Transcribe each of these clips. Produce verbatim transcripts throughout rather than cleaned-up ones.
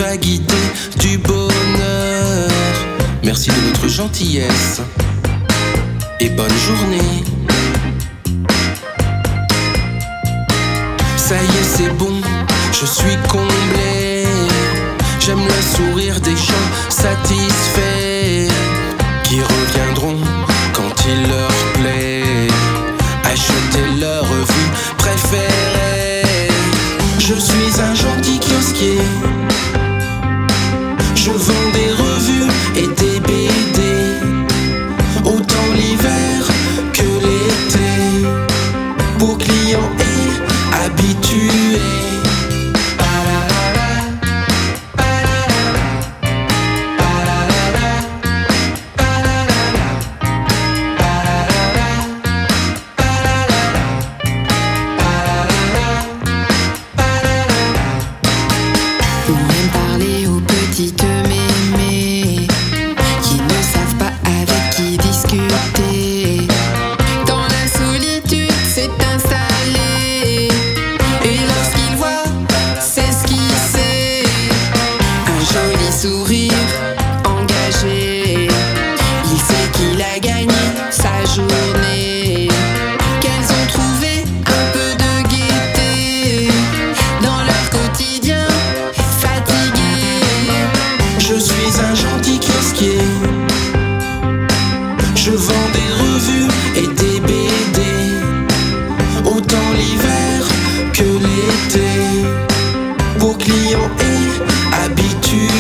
à guider du bonheur. Merci de votre gentillesse et bonne journée. Ça y est, c'est bon, je suis comblé. J'aime le sourire des gens satisfaits qui reviendront quand il leur plaît acheter leur revue préférée. Je suis un gentil kiosquier. Je vends des revues et des B D, autant l'hiver que l'été, pour clients et habitués. Sourire engagé, il sait qu'il a gagné sa journée, qu'elles ont trouvé un peu de gaieté dans leur quotidien fatigué. Je suis un gentil kiosquier. Je vends des revues et des B D, autant l'hiver que l'été, pour clients et habitués.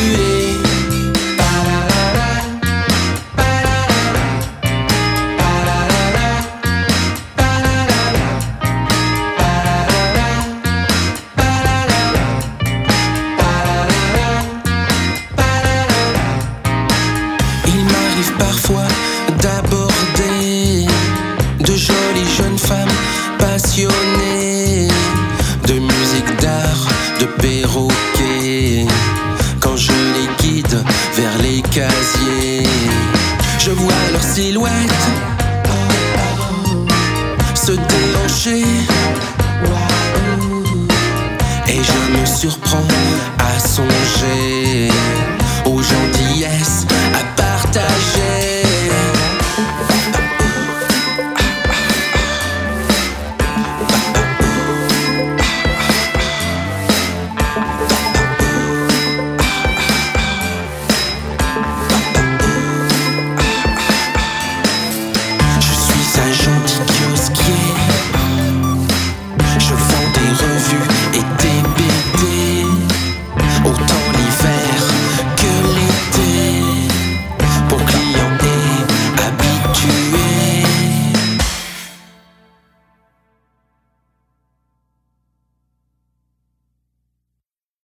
Parfois d'aborder de jolies jeunes femmes passionnées de musique d'art, de perroquet. Quand je les guide vers les casiers, je vois leur silhouette se déhancher et je me surprends à songer